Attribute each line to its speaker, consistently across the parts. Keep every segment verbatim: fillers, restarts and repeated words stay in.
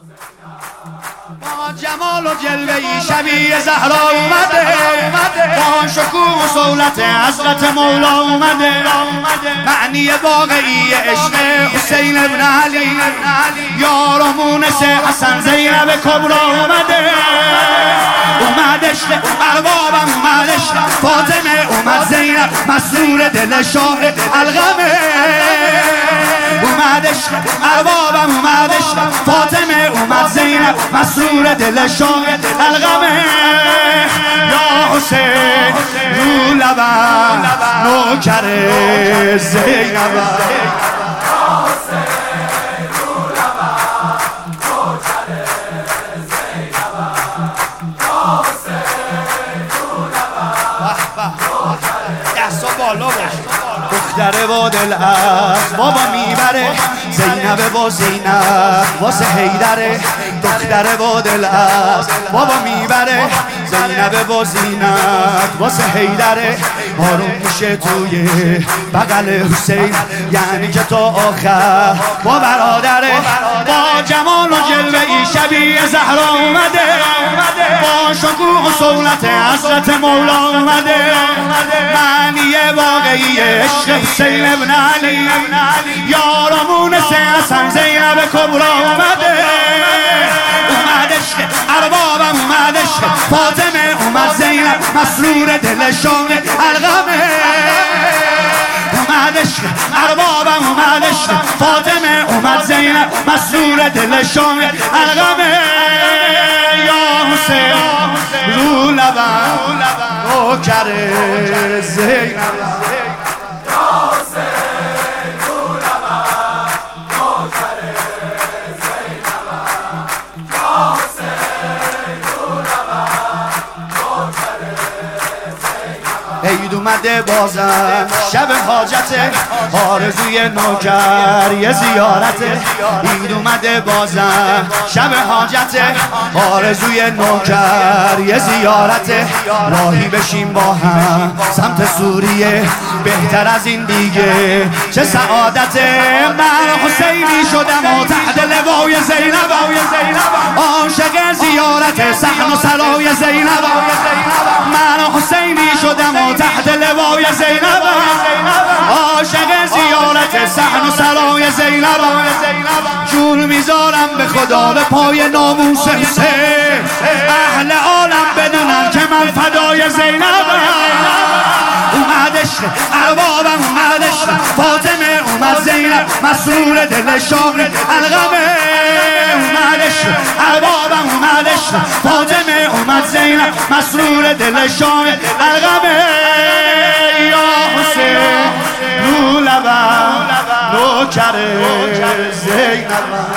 Speaker 1: با جمال و جلوه‌ای شبیه زهرا اومده، با شکوه و صولت حضرت مولا اومده. معنی واقعی عشق حسین ابن علی، یار و مونس حسن زینب کبرا اومده. اومد عشق اربابم، اومد عشق فاطمه، اومد زینب مسرور دل شاه الغمه. اومد عشق اربابم، اومد عشق فاطمه، اومد زینب مسرور دل شاه الغمه. یا حسین رو لبم نوکر زینب، دختره و دل از بابا میبره، زینب و زینب واسه حیدره. دختره و دل از بابا میبره، زینب و زینب واسه حیدره. آروم میشه توی بغل حسین، یعنی که تا آخر با برادره. با جمال و جلوه‌ای شبیه زهرا اومده، با شکوه و صولت حضرت مولا اومده. معنی واقعی عشق حسین ابن علی، یار و مونس حسن زینب کبرا اومده. اومد عشق اربابم، اومد عشق فاطمه، اومد زینب مسرور دل شاه الغمه. اومد عشق اربابم، اومد عشق فاطمه، اومد زینب مسرور دل شاه الغمه. یا حسین رو لبم نوکر زینب، عید اومده بازم شب حاجته، آرزوی نوکر یه زیارته. عید اومده بازم شب حاجته، آرزوی نوکر یه زیارته. راهی بشیم با هم سمت سوریه، بهتر از این دیگه چه سعادته. من حسینی شدم و تحت لوای زینب، عاشق زیارت صحن و سرای زینب. من حسینی شدم و تحت لوای زینب، عاشق زیارت صحن و سرای زینب. جون میذارم به خدا به پای ناموس حسین، اهل عالم بدونن که من فدای زینبم. اومد عشق اربابم، اومد عشق فاطمه، اومد زینب مسرور دل شاه الغمه. اومد عشق اربابم، اومد عشق فاطمه، اومد زینب مسرور دل شاه الغمه. یا حسین رو لبم نوکر زینب،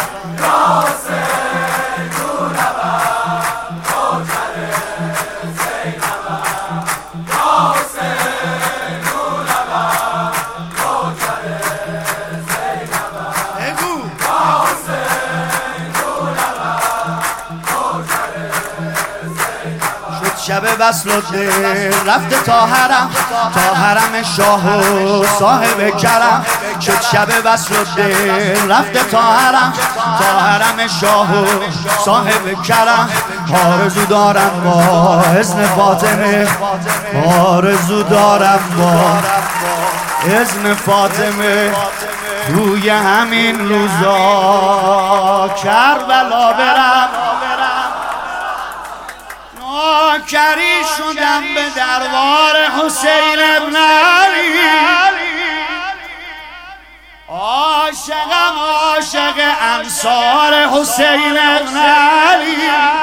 Speaker 1: شب وصل و دل رفته تا حرم، تا حرم شاه و صاحب کرم. شد شب وصل و دل رفته تا حرم، تا حرم شاه و صاحب کرم. آرزو دارم با اذن فاطمه، آرزو دارم با اذن فاطمه، روی همین روزا کربلا برم. نوکری شدم به دربار حسین ابن علی، عاشقم عاشق انصار حسین ابن علی.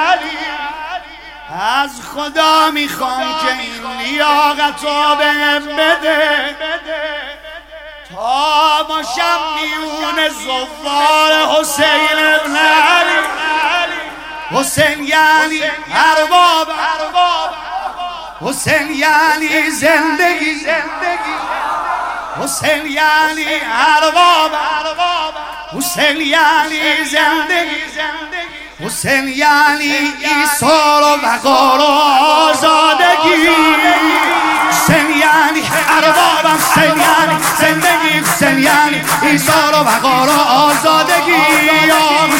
Speaker 1: از خدا میخوام که این لیاقتو بهم بده، تا باشم میون زوار حسین ابن علی. حسین یعنی ارباب، حسین یعنی زندگی، حسین یعنی ارباب، حسین یعنی زندگی، حسین یعنی ایثار و وقار و آزادگی. حسین یعنی اربابم، حسین یعنی زندگی، حسین یعنی ایثار و وقار و آزادگی.